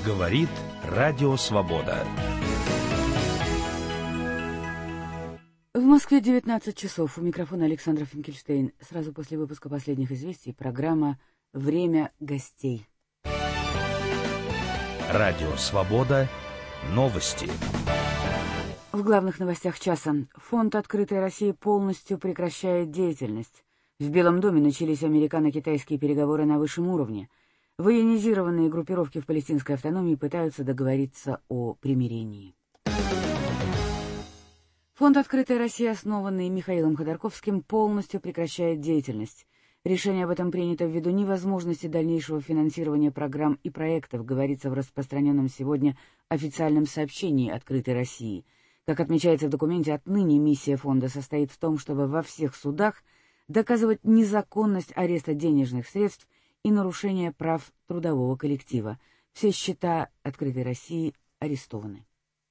Говорит Радио Свобода. В Москве 19 часов. У микрофона Александра Финкельштейн. Сразу после выпуска последних известий программа «Время гостей». Радио Свобода. Новости. В главных новостях часа. Фонд «Открытая Россия» полностью прекращает деятельность. В Белом доме начались американо-китайские переговоры на высшем уровне. Военизированные группировки в палестинской автономии пытаются договориться о примирении. Фонд «Открытая Россия», основанный Михаилом Ходорковским, полностью прекращает деятельность. Решение об этом принято ввиду невозможности дальнейшего финансирования программ и проектов, говорится в распространенном сегодня официальном сообщении «Открытой России». Как отмечается в документе, отныне миссия фонда состоит в том, чтобы во всех судах доказывать незаконность ареста денежных средств и нарушения прав трудового коллектива. Все счета «Открытой России» арестованы.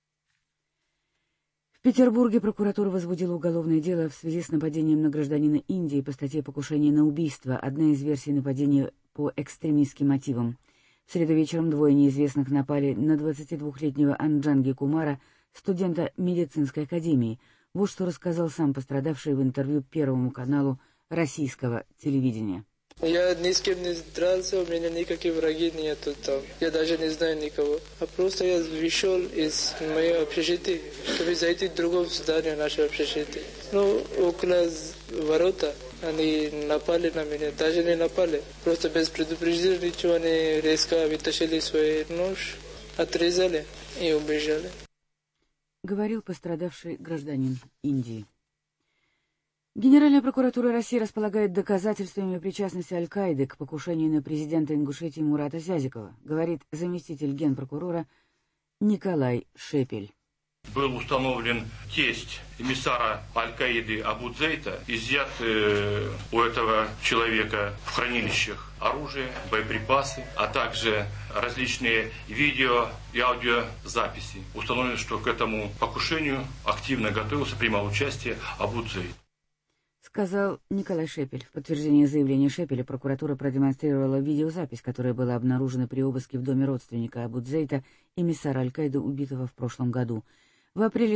В Петербурге прокуратура возбудила уголовное дело в связи с нападением на гражданина Индии по статье «Покушение на убийство», одна из версий нападения по экстремистским мотивам. В среду вечером двое неизвестных напали на 22-летнего Анджанги Кумара, студента медицинской академии. Вот что рассказал сам пострадавший в интервью Первому каналу российского телевидения. Я ни с кем не дрался, у меня никаких враги нету там. Я даже не знаю никого. А просто я вышел из моего общежития, чтобы зайти в другое здание нашего общежития. Около ворота они напали на меня, даже не напали. Просто без предупреждения ничего, они резко вытащили свой нож, отрезали и убежали. Говорил пострадавший гражданин Индии. Генеральная прокуратура России располагает доказательствами причастности Аль-Каиды к покушению на президента Ингушетии Мурата Зязикова, говорит заместитель генпрокурора Николай Шепель. Был установлен тесть эмиссара Аль-Каиды Абу Дзейта, изъят у этого человека в хранилищах оружие, боеприпасы, а также различные видео и аудиозаписи. Установлено, что к этому покушению активно готовился, принимал участие Абу Дзейт. Сказал Николай Шепель. В подтверждение заявления Шепеля прокуратура продемонстрировала видеозапись, которая была обнаружена при обыске в доме родственника Абу Дзейта, эмиссара Аль-Каиды, убитого в прошлом году. В апреле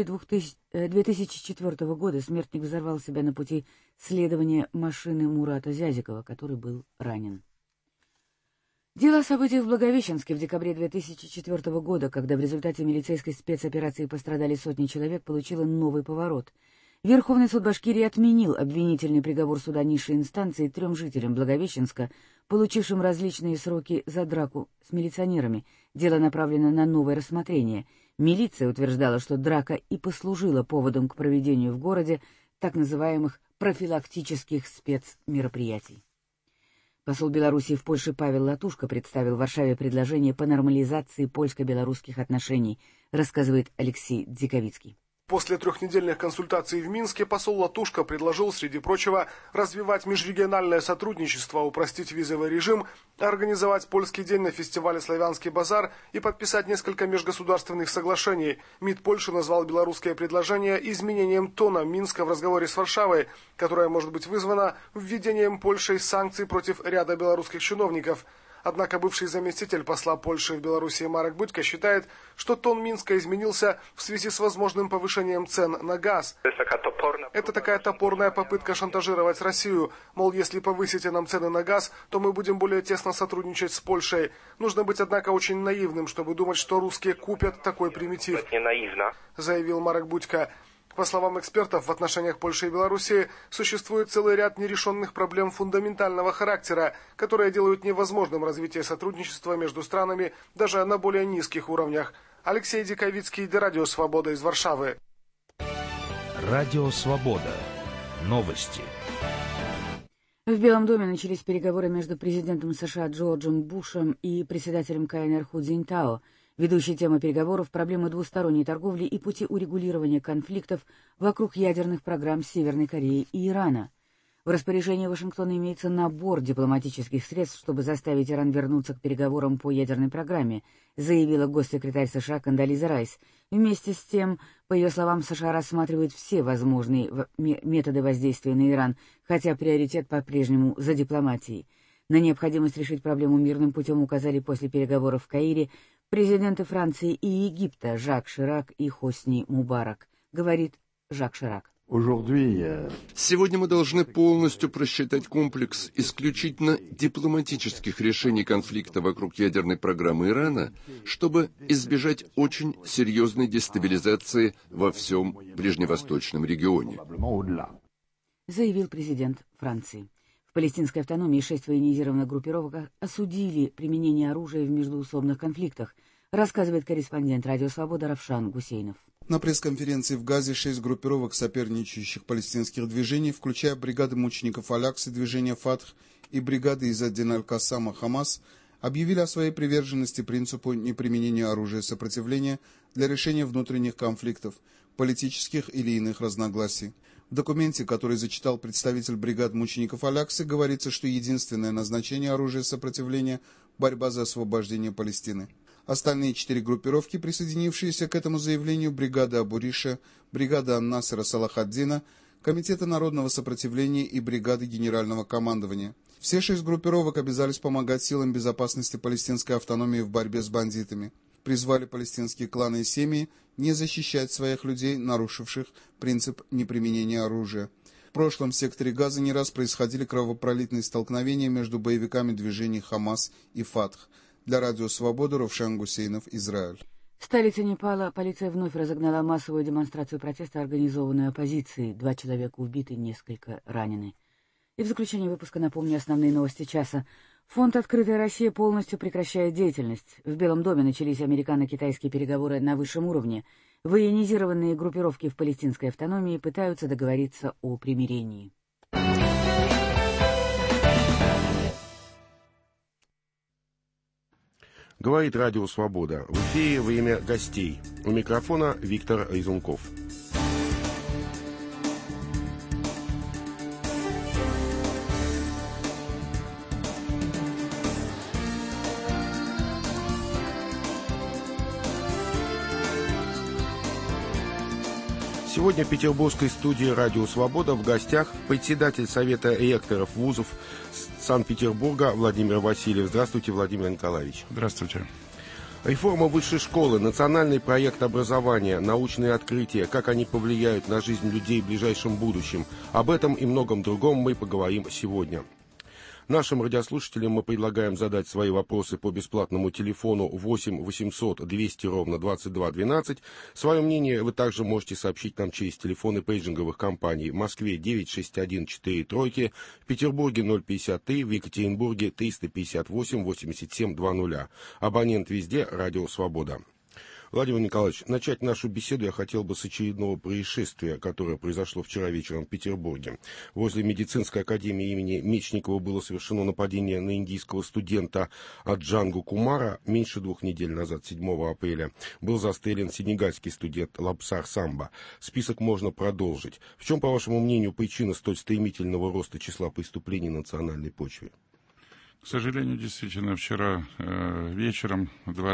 2004 года смертник взорвал себя на пути следования машины Мурата Зязикова, который был ранен. Дело о событиях в Благовещенске в декабре 2004 года, когда в результате милицейской спецоперации пострадали сотни человек, получило новый поворот. Верховный суд Башкирии отменил обвинительный приговор суда низшей инстанции 3 жителям Благовещенска, получившим различные сроки за драку с милиционерами. Дело направлено на новое рассмотрение. Милиция утверждала, что драка и послужила поводом к проведению в городе так называемых профилактических спецмероприятий. Посол Белоруссии в Польше Павел Латушко представил в Варшаве предложение по нормализации польско-белорусских отношений, рассказывает Алексей Дзиковицкий. После 3-недельных консультаций в Минске посол Латушко предложил, среди прочего, развивать межрегиональное сотрудничество, упростить визовый режим, организовать польский день на фестивале «Славянский базар» и подписать несколько межгосударственных соглашений. МИД Польши назвал белорусское предложение изменением тона Минска в разговоре с Варшавой, которое может быть вызвано введением Польшей санкций против ряда белорусских чиновников. Однако бывший заместитель посла Польши в Беларуси Марек Будько считает, что тон Минска изменился в связи с возможным повышением цен на газ. Это такая топорная попытка шантажировать Россию. Мол, если повысите нам цены на газ, то мы будем более тесно сотрудничать с Польшей. Нужно быть, однако, очень наивным, чтобы думать, что русские купят такой примитив, заявил Марек Будько. По словам экспертов, в отношениях Польши и Белоруссии существует целый ряд нерешенных проблем фундаментального характера, которые делают невозможным развитие сотрудничества между странами даже на более низких уровнях. Алексей Диковицкий, Радио Свобода из Варшавы. Радио Свобода. Новости. В Белом доме начались переговоры между президентом США Джорджем Бушем и председателем КНР Ху Цзиньтао. Ведущей темой переговоров — проблемы двусторонней торговли и пути урегулирования конфликтов вокруг ядерных программ Северной Кореи и Ирана. В распоряжении Вашингтона имеется набор дипломатических средств, чтобы заставить Иран вернуться к переговорам по ядерной программе, заявила госсекретарь США Кондолиза Райс. Вместе с тем, по ее словам, США рассматривают все возможные методы воздействия на Иран, хотя приоритет по-прежнему за дипломатией. На необходимость решить проблему мирным путем указали после переговоров в Каире Президенты Франции и Египта Жак Ширак и Хосни Мубарак, говорит Жак Ширак. Сегодня мы должны полностью просчитать комплекс исключительно дипломатических решений конфликта вокруг ядерной программы Ирана, чтобы избежать очень серьезной дестабилизации во всем ближневосточном регионе, заявил президент Франции. В палестинской автономии 6 военизированных группировок осудили применение оружия в междоусобных конфликтах, рассказывает корреспондент «Радио Свобода» Равшан Гусейнов. На пресс-конференции в Газе 6 группировок соперничающих палестинских движений, включая бригады мучеников Аль-Аксы движения Фатх и бригады из Аддин Аль-Кассама Хамас, объявили о своей приверженности принципу неприменения оружия сопротивления для решения внутренних конфликтов, политических или иных разногласий. В документе, который зачитал представитель бригад мучеников Аль-Аксы, говорится, что единственное назначение оружия сопротивления – борьба за освобождение Палестины. Остальные 4 группировки, присоединившиеся к этому заявлению, бригада Абу-Риша, бригада Ан-Насера Салахаддина, Комитета народного сопротивления и бригады генерального командования. Все 6 группировок обязались помогать силам безопасности палестинской автономии в борьбе с бандитами. Призвали палестинские кланы и семьи не защищать своих людей, нарушивших принцип неприменения оружия. В прошлом в секторе Газа не раз происходили кровопролитные столкновения между боевиками движений Хамас и Фатх. Для Радио Свобода Равшан Гусейнов, Израиль. В столице Непала полиция вновь разогнала массовую демонстрацию протеста организованной оппозиции. 2 человека убиты, несколько ранены. И в заключение выпуска напомню основные новости часа. Фонд «Открытая Россия» полностью прекращает деятельность. В Белом доме начались американо-китайские переговоры на высшем уровне. Военизированные группировки в палестинской автономии пытаются договориться о примирении. Говорит Радио Свобода. В эфире время гостей. У микрофона Виктор Изунков. Сегодня в петербургской студии «Радио Свобода» в гостях председатель Совета ректоров вузов Санкт-Петербурга Владимир Васильев. Здравствуйте, Владимир Николаевич. Здравствуйте. Реформа высшей школы, национальный проект образования, научные открытия, как они повлияют на жизнь людей в ближайшем будущем. Об этом и многом другом мы поговорим сегодня. Нашим радиослушателям мы предлагаем задать свои вопросы по бесплатному телефону 8 800 200 ровно 22 12. Свое мнение вы также можете сообщить нам через телефоны пейджинговых компаний. В Москве 96143, в Петербурге 053, в Екатеринбурге 358 87 20. Абонент везде «Радио Свобода». Владимир Николаевич, начать нашу беседу я хотел бы с очередного происшествия, которое произошло вчера вечером в Петербурге. Возле медицинской академии имени Мечникова было совершено нападение на индийского студента Аджангу Кумара. Меньше 2 недель назад, 7 апреля, был застрелен сенегальский студент Лапсар Самба. Список можно продолжить. В чем, по вашему мнению, причина столь стремительного роста числа преступлений на национальной почве? К сожалению, действительно, вчера вечером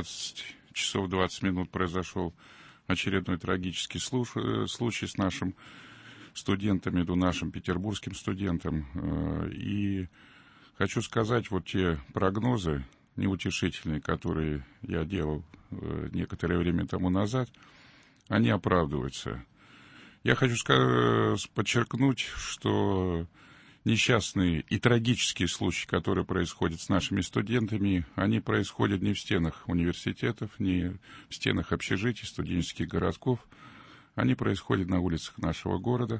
20:20 произошел очередной трагический случай с нашим студентом, нашим петербургским студентом. И хочу сказать, вот те прогнозы неутешительные, которые я делал некоторое время тому назад, они оправдываются. Я хочу подчеркнуть, что несчастные и трагические случаи, которые происходят с нашими студентами, они происходят не в стенах университетов, не в стенах общежитий, студенческих городков. Они происходят на улицах нашего города.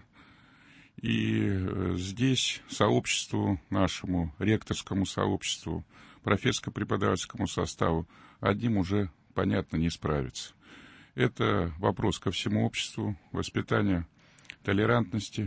И здесь сообществу нашему, ректорскому сообществу, профессорско-преподавательскому составу одним уже, понятно, не справиться. Это вопрос ко всему обществу, воспитания толерантности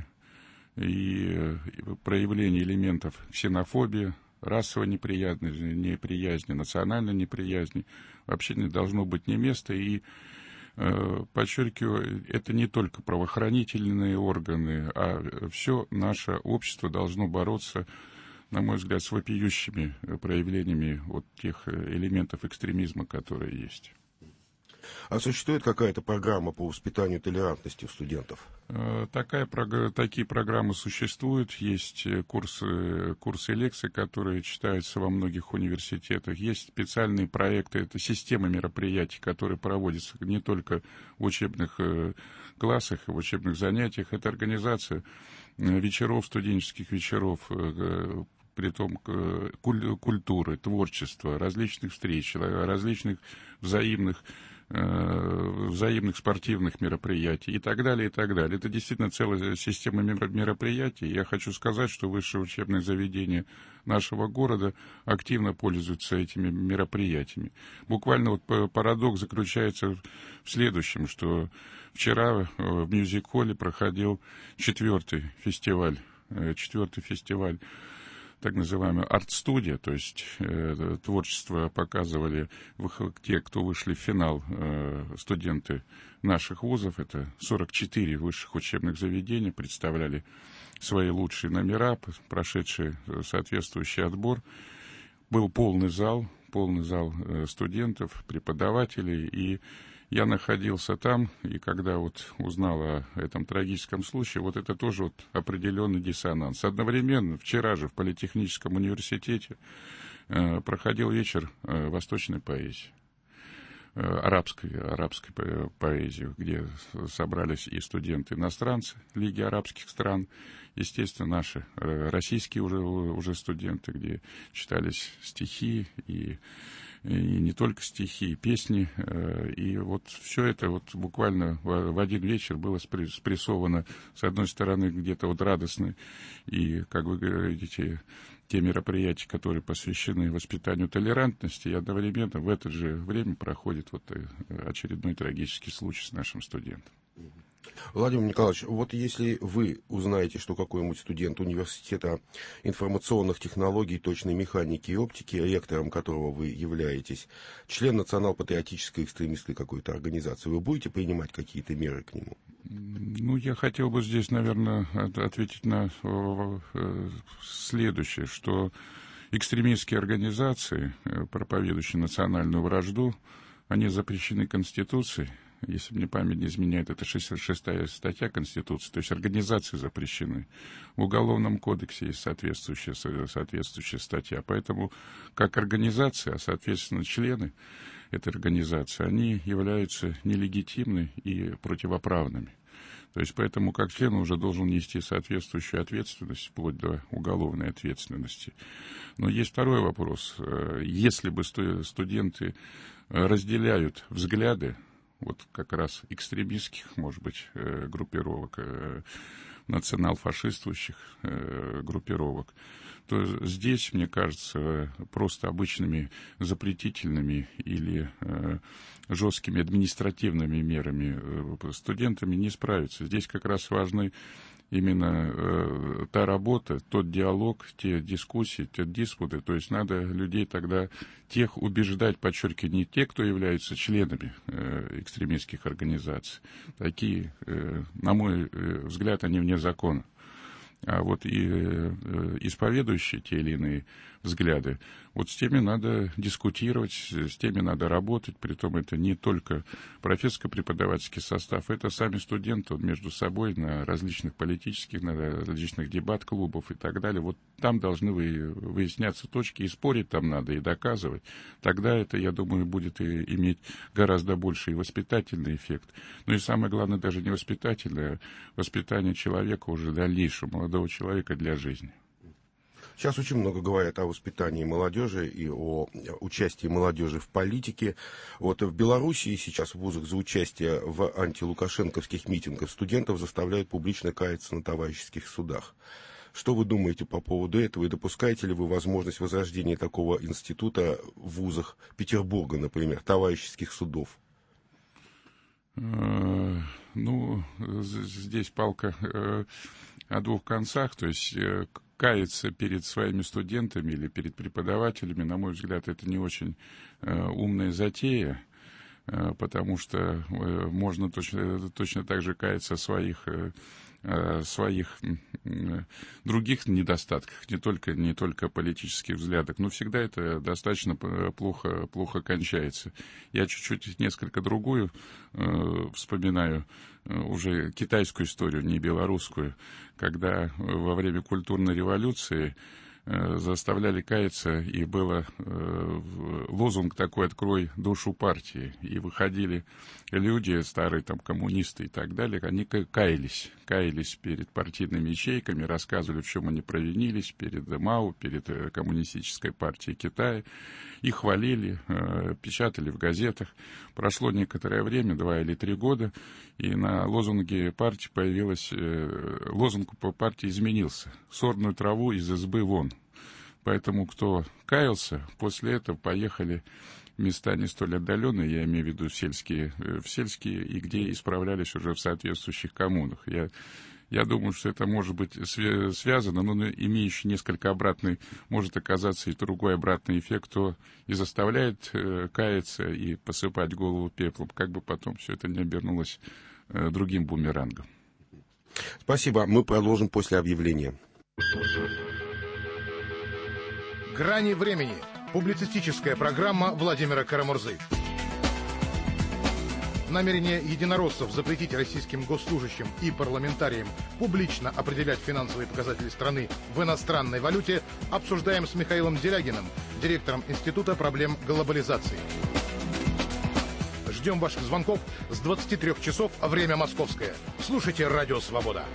и проявление элементов ксенофобии, расовой неприязни, национальной неприязни вообще не должно быть ни места. И, подчеркиваю, это не только правоохранительные органы, а все наше общество должно бороться, на мой взгляд, с вопиющими проявлениями вот тех элементов экстремизма, которые есть. А существует какая-то программа по воспитанию толерантности у студентов? Такие программы существуют. Есть курсы лекций, которые читаются во многих университетах. Есть специальные проекты, это система мероприятий, которые проводятся не только в учебных классах, в учебных занятиях. Это организация вечеров, студенческих вечеров, притом культуры, творчества, различных встреч, различных взаимных спортивных мероприятий и так далее, и так далее. Это действительно целая система мероприятий. Я хочу сказать, что высшие учебные заведения нашего города активно пользуются этими мероприятиями. Буквально вот парадокс заключается в следующем, что вчера в мюзик-холле проходил четвертый фестиваль, так называемая арт-студия, то есть творчество показывали те, кто вышли в финал, студенты наших вузов, это 44 высших учебных заведений, представляли свои лучшие номера, прошедшие соответствующий отбор. Был полный зал студентов, преподавателей, и я находился там, и когда вот узнал о этом трагическом случае, вот это тоже вот определенный диссонанс. Одновременно, вчера же в Политехническом университете проходил вечер восточной поэзии, арабской поэзии, где собрались и студенты-иностранцы Лиги арабских стран, естественно, наши российские уже студенты, где читались стихи и не только стихи, и песни, и вот все это вот буквально в один вечер было спрессовано, с одной стороны, где-то вот радостно, и, как вы говорите, те мероприятия, которые посвящены воспитанию толерантности, и одновременно в это же время проходит вот очередной трагический случай с нашим студентом. Владимир Николаевич, вот если вы узнаете, что какой-нибудь студент университета информационных технологий, точной механики и оптики, ректором которого вы являетесь, член национал-патриотической экстремистской какой-то организации, вы будете принимать какие-то меры к нему? Ну, я хотел бы здесь, наверное, ответить на следующее, что экстремистские организации, проповедующие национальную вражду, они запрещены Конституцией. Если мне память не изменяет, это 66-я статья Конституции, то есть организации запрещены. В Уголовном кодексе есть соответствующая статья. Поэтому как организация, а соответственно члены этой организации, они являются нелегитимны и противоправными. То есть поэтому как член уже должен нести соответствующую ответственность, вплоть до уголовной ответственности. Но есть второй вопрос. Если бы студенты разделяют взгляды, вот как раз экстремистских, может быть, группировок, национал-фашистующих группировок, то здесь, мне кажется, просто обычными запретительными или жесткими административными мерами студентами не справиться. Здесь как раз важны именно та работа, тот диалог, те дискуссии, те диспуты. То есть надо людей тогда тех убеждать, подчеркиваю, не те, кто являются членами экстремистских организаций. Такие, на мой взгляд, они вне закона. А вот и исповедующие те или иные взгляды, вот с теми надо дискутировать, с теми надо работать, притом это не только профессорско-преподавательский состав, это сами студенты между собой на различных политических, на различных дебат-клубах и так далее. Вот там должны выясняться точки, и спорить там надо, и доказывать. Тогда это, я думаю, будет иметь гораздо больший воспитательный эффект. Ну и самое главное, даже не воспитательное, а воспитание человека уже дальнейшего, молодого человека для жизни. Сейчас очень много говорят о воспитании молодежи и о участии молодежи в политике. Вот в Белоруссии сейчас в вузах за участие в антилукашенковских митингах студентов заставляют публично каяться на товарищеских судах. Что вы думаете по поводу этого и допускаете ли вы возможность возрождения такого института в вузах Петербурга, например, товарищеских судов? Ну, здесь палка о двух концах, то есть каяться перед своими студентами или перед преподавателями, на мой взгляд, это не очень умная затея. потому что можно точно так же каяться о своих других недостатках, не только политических взглядах, но всегда это достаточно плохо кончается. Я чуть-чуть несколько другую вспоминаю, уже китайскую историю, не белорусскую, когда во время культурной революции заставляли каяться, и был лозунг такой: «Открой душу партии». И выходили люди, старые там коммунисты и так далее, они каялись перед партийными ячейками, рассказывали, в чем они провинились перед Мао, перед коммунистической партией Китая, и хвалили, печатали в газетах. Прошло некоторое время, 2 или 3 года, и на лозунге партии лозунг по партии изменился: «Сорную траву из избы вон». Поэтому кто каялся, после этого поехали в места не столь отдаленные, я имею в виду в сельские, и где исправлялись уже в соответствующих коммунах. Я думаю, что это может быть связано, но имеющий несколько обратный, может оказаться и другой обратный эффект, кто и заставляет каяться и посыпать голову пеплом, как бы потом все это не обернулось другим бумерангом. Спасибо. Мы продолжим после объявления. «Грани времени». Публицистическая программа Владимира Карамурзы. Намерение единороссов запретить российским госслужащим и парламентариям публично определять финансовые показатели страны в иностранной валюте обсуждаем с Михаилом Делягиным, директором Института проблем глобализации. Ждем ваших звонков с 23 часов, время московское. Слушайте «Радио Свобода».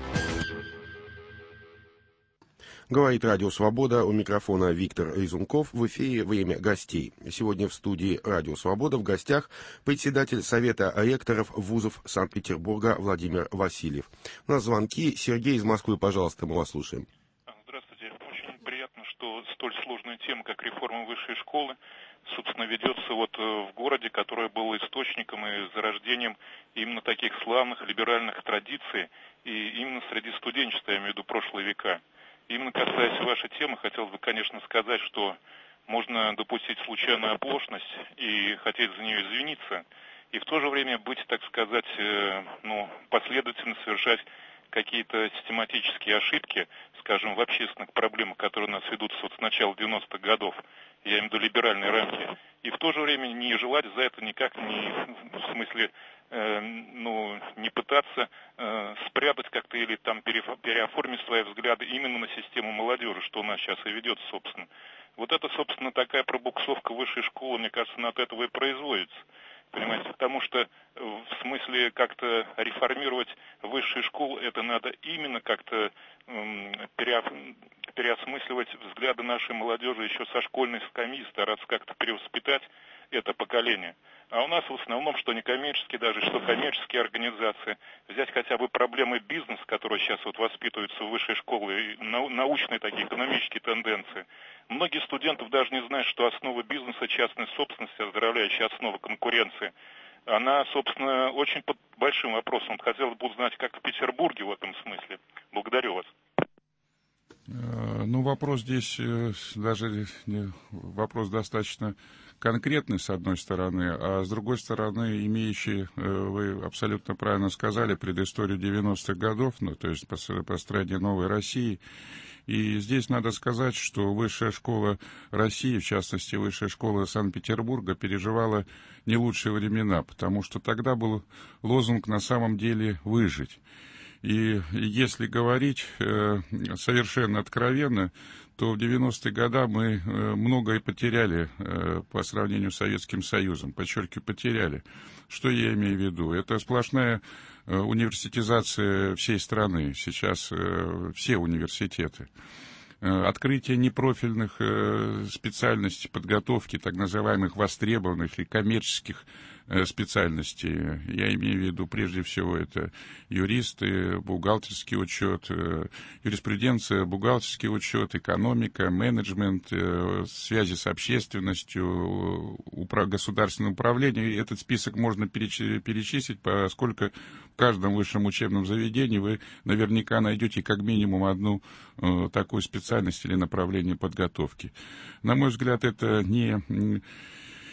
Говорит Радио Свобода, у микрофона Виктор Резунков, в эфире «Время гостей». Сегодня в студии Радио Свобода в гостях председатель Совета ректоров вузов Санкт-Петербурга Владимир Васильев. У нас звонки. Сергей из Москвы, пожалуйста, мы вас слушаем. Здравствуйте. Очень приятно, что столь сложная тема, как реформа высшей школы, собственно, ведется в городе, который был источником и зарождением именно таких славных либеральных традиций, и именно среди студенчества, я имею в виду прошлые века. Именно касаясь вашей темы, хотелось бы, конечно, сказать, что можно допустить случайную оплошность и хотеть за нее извиниться, и в то же время быть, так сказать, последовательно совершать какие-то систематические ошибки, скажем, в общественных проблемах, которые у нас ведутся с начала 90-х годов, я имею в виду либеральные рамки, и в то же время не желать за это никак не пытаться спрятать как-то или там переоформить свои взгляды именно на систему молодежи, что у нас сейчас и ведется, собственно. Вот это, собственно, такая пробуксовка высшей школы, мне кажется, от этого и производится. Понимаете, потому что в смысле как-то реформировать высшие школы, это надо именно как-то переосмысливать взгляды нашей молодежи еще со школьной скамьи, стараться как-то перевоспитать это поколение. А у нас в основном, что некоммерческие даже, что коммерческие организации, взять хотя бы проблемы бизнеса, которые сейчас воспитываются в высшей школе, научные такие экономические тенденции. Многие студентов даже не знают, что основа бизнеса, частной собственности, оздоровляющая основа конкуренции, она, собственно, очень под большим вопросом. Хотелось бы узнать, как в Петербурге в этом смысле. Благодарю вас. Вопрос здесь даже вопрос достаточно конкретный, с одной стороны, а с другой стороны, имеющий, вы абсолютно правильно сказали, предысторию 90-х годов, то есть построение новой России. И здесь надо сказать, что Высшая школа России, в частности, Высшая школа Санкт-Петербурга, переживала не лучшие времена, потому что тогда был лозунг на самом деле «выжить». И если говорить совершенно откровенно, то в 90-е годы мы многое потеряли по сравнению с Советским Союзом. Подчеркиваю, потеряли. Что я имею в виду? Это сплошная университизация всей страны. Сейчас все университеты. Открытие непрофильных специальностей подготовки, так называемых востребованных и коммерческих специальностей. Я имею в виду прежде всего это юристы, бухгалтерский учет, юриспруденция, бухгалтерский учет, экономика, менеджмент, связи с общественностью, государственное управление. Этот список можно перечислить, поскольку в каждом высшем учебном заведении вы наверняка найдете как минимум одну такую специальность или направление подготовки. На мой взгляд, это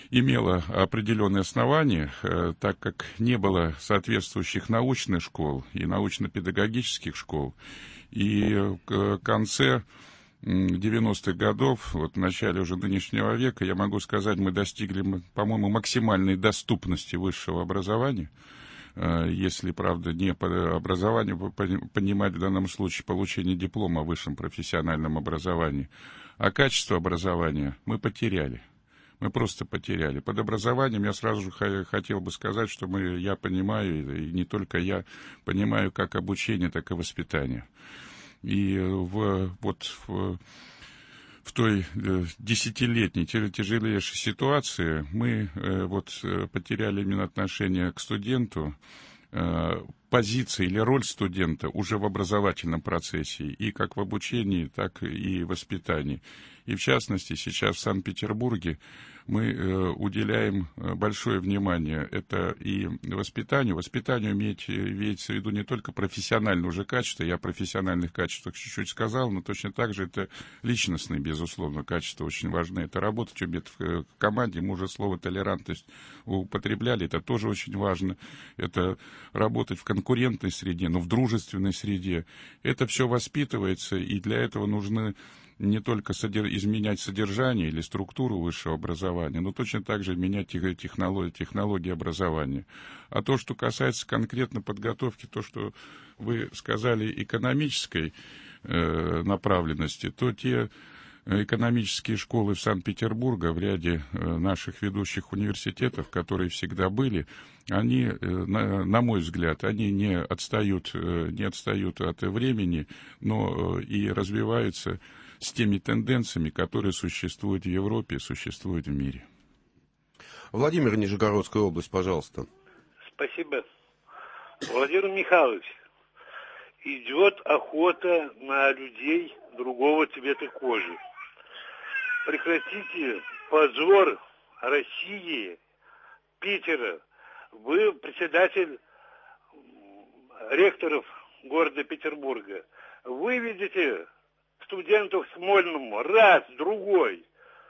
имела определенные основания, так как не было соответствующих научных школ и научно-педагогических школ. И в конце 90-х годов, вот в начале уже нынешнего века, я могу сказать, мы достигли, по-моему, максимальной доступности высшего образования. Если, правда, не по образованию понимать в данном случае получение диплома о высшем профессиональном образовании, а качество образования мы потеряли. Мы просто потеряли. Под образованием я сразу же хотел бы сказать, что я понимаю, и не только я, понимаю как обучение, так и воспитание. И в той десятилетней тяжелейшей ситуации мы потеряли именно отношение к студенту, позиция или роль студента уже в образовательном процессе, и как в обучении, так и в воспитании. И в частности, сейчас в Санкт-Петербурге мы уделяем большое внимание это и воспитанию. Воспитанию имеется в виду не только профессиональное уже качество, я о профессиональных качествах чуть-чуть сказал, но точно так же это личностные, безусловно, качества очень важны. Это работать уметь в команде, мы уже слово толерантность употребляли, это тоже очень важно. Это работать в конкурентной среде, но в дружественной среде. Это все воспитывается, и для этого нужны не только изменять содержание или структуру высшего образования, но точно так же менять технологии образования. А то, что касается конкретно подготовки, то, что вы сказали, экономической направленности, то те экономические школы в Санкт-Петербурге в ряде наших ведущих университетов, которые всегда были, они, на мой взгляд, они не отстают от времени, но и развиваются с теми тенденциями, которые существуют в Европе и существуют в мире. Владимир, Нижегородская область, пожалуйста. Спасибо. Владимир Михайлович, идет охота на людей другого цвета кожи. Прекратите позор России, Питера. Вы председатель ректоров города Петербурга. Выведите студентов к Смольному раз, другой.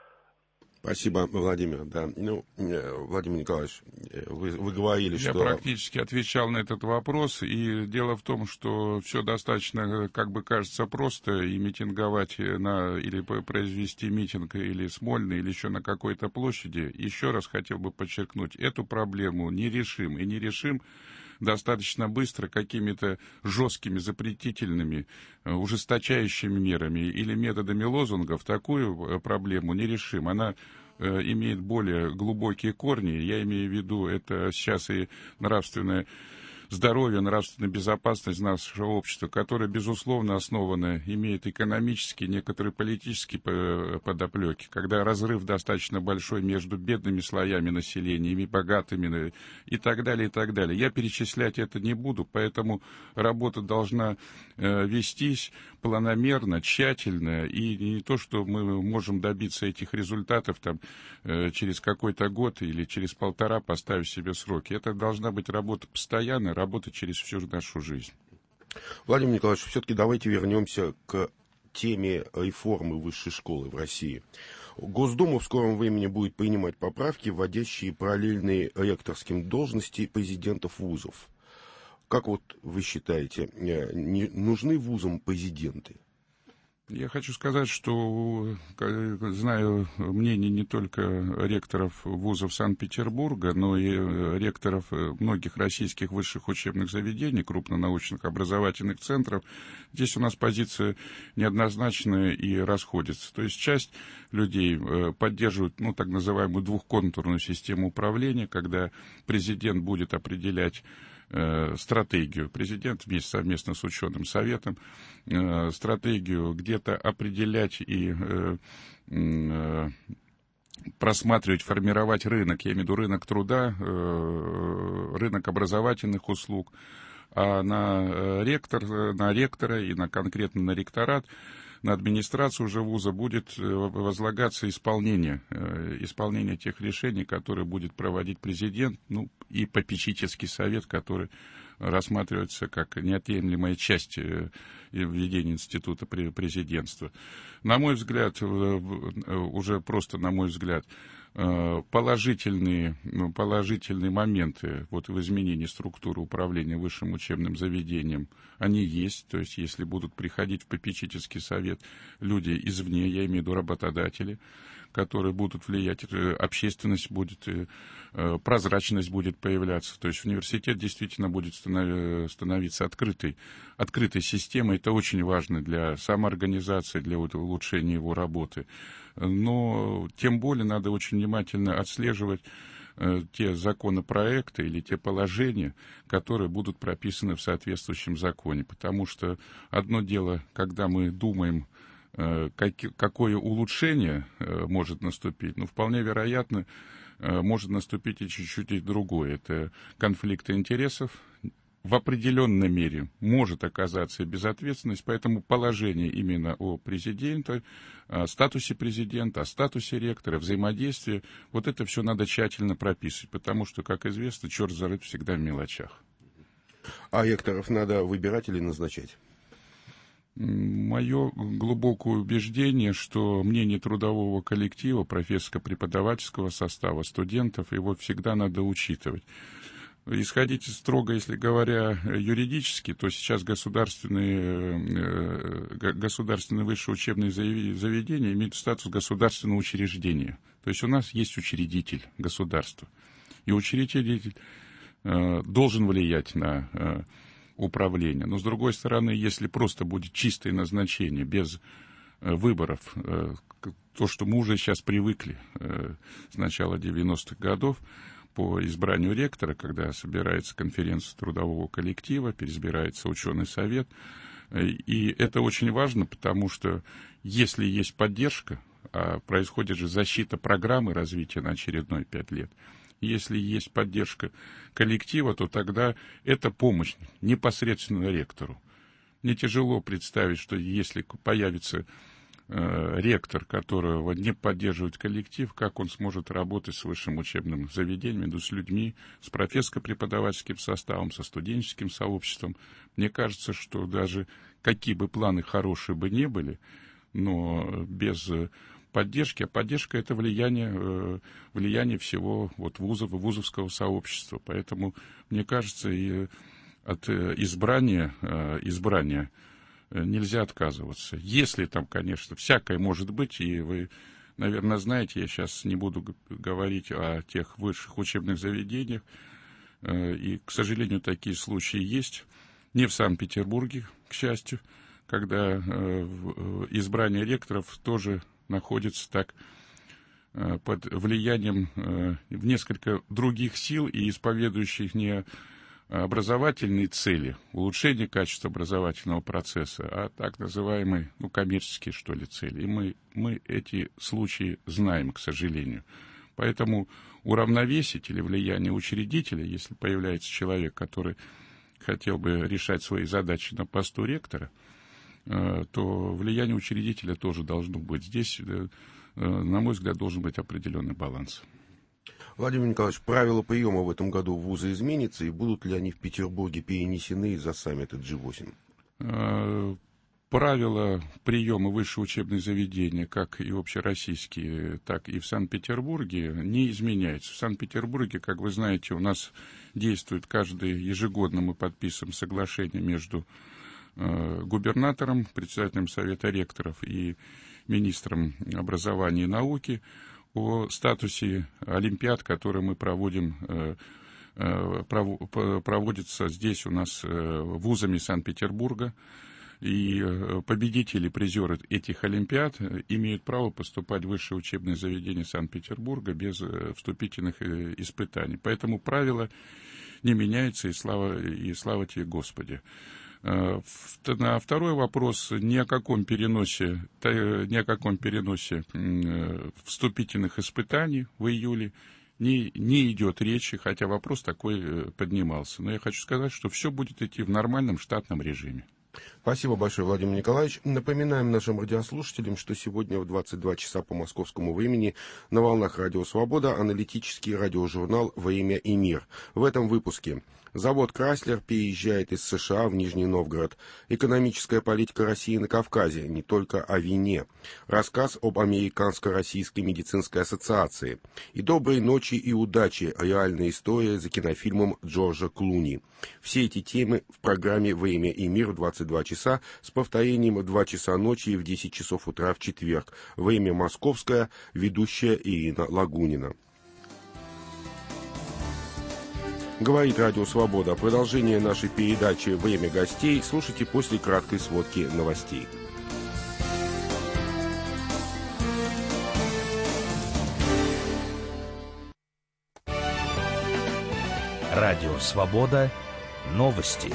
Спасибо, Владимир. Да. Владимир Николаевич, вы говорили, что... Я практически отвечал на этот вопрос, и дело в том, что все достаточно, как бы кажется, просто, и митинговать или произвести митинг или Смольный, или еще на какой-то площади. Еще раз хотел бы подчеркнуть, эту проблему не решим, и не решим достаточно быстро какими-то жесткими, запретительными, ужесточающими мерами или методами лозунгов. Такую проблему не решим. Она имеет более глубокие корни. Я имею в виду, это сейчас и нравственное здоровье, нравственная безопасность нашего общества, которое, безусловно, основано, имеет экономические, некоторые политические подоплеки, когда разрыв достаточно большой между бедными слоями населения и богатыми и так далее, и так далее. Я перечислять это не буду, поэтому работа должна вестись планомерно, тщательно, и не то, что мы можем добиться этих результатов там, через какой-то год или через полтора, поставив себе сроки. Это должна быть работа постоянная, работать через всю нашу жизнь. Владимир Николаевич, все-таки давайте вернемся к теме реформы высшей школы в России. Госдума в скором времени будет принимать поправки, вводящие параллельные ректорским должности президентов вузов. Как вот вы считаете, нужны вузам президенты? Я хочу сказать, что знаю мнение не только ректоров вузов Санкт-Петербурга, но и ректоров многих российских высших учебных заведений, крупнонаучных образовательных центров. Здесь у нас позиция неоднозначная и расходится. То есть часть людей поддерживает так называемую двухконтурную систему управления, когда президент будет определять стратегию, президент совместно с ученым советом, стратегию где-то определять и просматривать, формировать рынок, я имею в виду рынок труда, рынок образовательных услуг, а на ректора и конкретно на ректорат, на администрацию уже вуза будет возлагаться исполнение тех решений, которые будет проводить президент, и попечительский совет, который рассматривается как неотъемлемая часть введения института президентства. На мой взгляд, уже просто на мой взгляд, положительные моменты вот в изменении структуры управления высшим учебным заведением, они есть. То есть если будут приходить в попечительский совет люди извне, я имею в виду работодатели, которые будут влиять, общественность будет, прозрачность будет появляться. То есть университет действительно будет становиться открытой системой. Это очень важно для самоорганизации, для улучшения его работы. Но тем более надо очень внимательно отслеживать те законопроекты или те положения, которые будут прописаны в соответствующем законе. Потому что одно дело, когда мы думаем, какое улучшение может наступить, но вполне вероятно, может наступить и чуть-чуть другое. Это конфликты интересов. В определенной мере может оказаться и безответственность, поэтому положение именно о президенте, о статусе президента, о статусе ректора, взаимодействии, вот это все надо тщательно прописывать, потому что, как известно, черт зарыт всегда в мелочах. А ректоров надо выбирать или назначать? Мое глубокое убеждение, что мнение трудового коллектива, профессорско-преподавательского состава, студентов, его всегда надо учитывать. Исходить строго, если говоря, юридически, то сейчас государственные высшие учебные заведения имеют статус государственного учреждения. То есть у нас есть учредитель государства. И учредитель должен влиять на управление. Но, с другой стороны, если просто будет чистое назначение, без выборов, то, что мы уже сейчас привыкли с начала 90-х годов, по избранию ректора, когда собирается конференция трудового коллектива, переизбирается ученый совет. И это очень важно, потому что если есть поддержка, а происходит же защита программы развития на очередные 5 лет, если есть поддержка коллектива, то тогда это помощь непосредственно ректору. Мне тяжело представить, что если появится ректор, которого не поддерживает коллектив, как он сможет работать с высшим учебным заведением, с людьми, с профессорско-преподавательским составом, со студенческим сообществом. Мне кажется, что даже какие бы планы хорошие бы не были, но без поддержки, а поддержка — это влияние всего вот вузовского сообщества. Поэтому, мне кажется, и от избрания нельзя отказываться. Если там, конечно, всякое может быть, и вы, наверное, знаете, я сейчас не буду говорить о тех высших учебных заведениях, и, к сожалению, такие случаи есть, не в Санкт-Петербурге, к счастью, когда избрание ректоров тоже находится так под влиянием в несколько других сил и исповедующих не образовательные цели, улучшение качества образовательного процесса, а так называемые, коммерческие, что ли, цели. И мы эти случаи знаем, к сожалению. Поэтому уравновесить или влияние учредителя, если появляется человек, который хотел бы решать свои задачи на посту ректора, то влияние учредителя тоже должно быть. Здесь, на мой взгляд, должен быть определенный баланс. Владимир Николаевич, правила приема в этом году в вузы изменятся, и будут ли они в Петербурге перенесены из-за саммита G8? Правила приема высшего учебных заведений, как и общероссийские, так и в Санкт-Петербурге, не изменяются. В Санкт-Петербурге, как вы знаете, у нас действует ежегодно мы подписываем соглашение между губернатором, председателем Совета ректоров и министром образования и науки о статусе олимпиад, которые мы проводим, проводятся здесь у нас вузами Санкт-Петербурга. И победители, призеры этих олимпиад имеют право поступать в высшее учебное заведение Санкт-Петербурга без вступительных испытаний. Поэтому правила не меняются, и слава тебе, Господи. На второй вопрос, ни о каком переносе вступительных испытаний в июле не идет речи, хотя вопрос такой поднимался. Но я хочу сказать, что все будет идти в нормальном штатном режиме. Спасибо большое, Владимир Николаевич. Напоминаем нашим радиослушателям, что сегодня в 22 часа по московскому времени на волнах Радио Свобода аналитический радиожурнал «Время и мир». В этом выпуске: завод «Краслер» переезжает из США в Нижний Новгород. Экономическая политика России на Кавказе, не только о вине. Рассказ об Американско-Российской медицинской ассоциации. И «Доброй ночи и удачи. Реальная история за кинофильмом Джорджа Клуни». Все эти темы в программе «Время и мир» в 22 часа с повторением в 2 часа ночи и в 10 часов утра в четверг. Время московское, ведущая Ирина Лагунина. Говорит Радио Свобода. Продолжение нашей передачи «Время гостей» слушайте после краткой сводки новостей. Радио Свобода. Новости.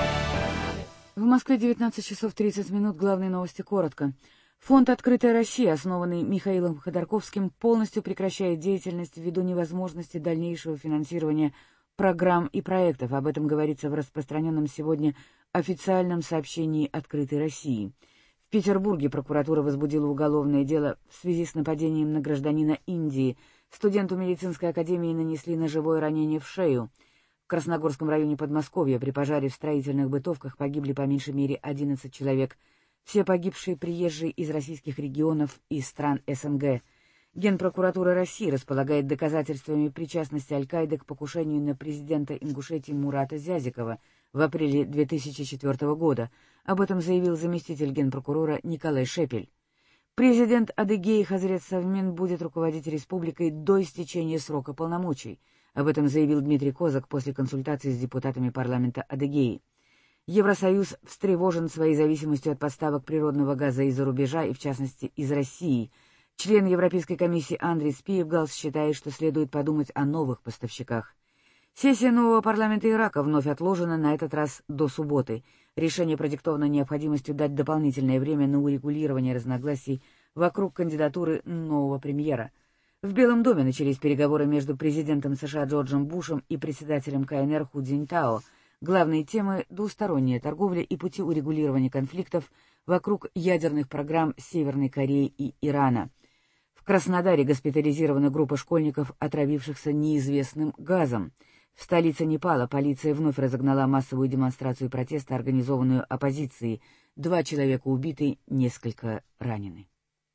В Москве 19 часов 30 минут. Главные новости коротко. Фонд «Открытая Россия», основанный Михаилом Ходорковским, полностью прекращает деятельность ввиду невозможности дальнейшего финансирования программ и проектов. Об этом говорится в распространенном сегодня официальном сообщении «Открытой России». В Петербурге прокуратура возбудила уголовное дело в связи с нападением на гражданина Индии. Студенту медицинской академии нанесли ножевое ранение в шею. В Красногорском районе Подмосковья при пожаре в строительных бытовках погибли по меньшей мере 11 человек. Все погибшие приезжие из российских регионов и стран СНГ. Генпрокуратура России располагает доказательствами причастности Аль-Каиды к покушению на президента Ингушетии Мурата Зязикова в апреле 2004 года. Об этом заявил заместитель генпрокурора Николай Шепель. Президент Адыгеи Хазрет Савмен будет руководить республикой до истечения срока полномочий. Об этом заявил Дмитрий Козак после консультации с депутатами парламента Адыгеи. Евросоюз встревожен своей зависимостью от поставок природного газа из-за рубежа и, в частности, из России. Член Европейской комиссии Андрей Спиевгалс считает, что следует подумать о новых поставщиках. Сессия нового парламента Ирака вновь отложена, на этот раз до субботы. Решение продиктовано необходимостью дать дополнительное время на урегулирование разногласий вокруг кандидатуры нового премьера. В Белом доме начались переговоры между президентом США Джорджем Бушем и председателем КНР Ху Цзиньтао. Главные темы — двусторонняя торговля и пути урегулирования конфликтов вокруг ядерных программ Северной Кореи и Ирана. В Краснодаре госпитализирована группа школьников, отравившихся неизвестным газом. В столице Непала полиция вновь разогнала массовую демонстрацию протеста, организованную оппозицией. 2 человека убиты, несколько ранены.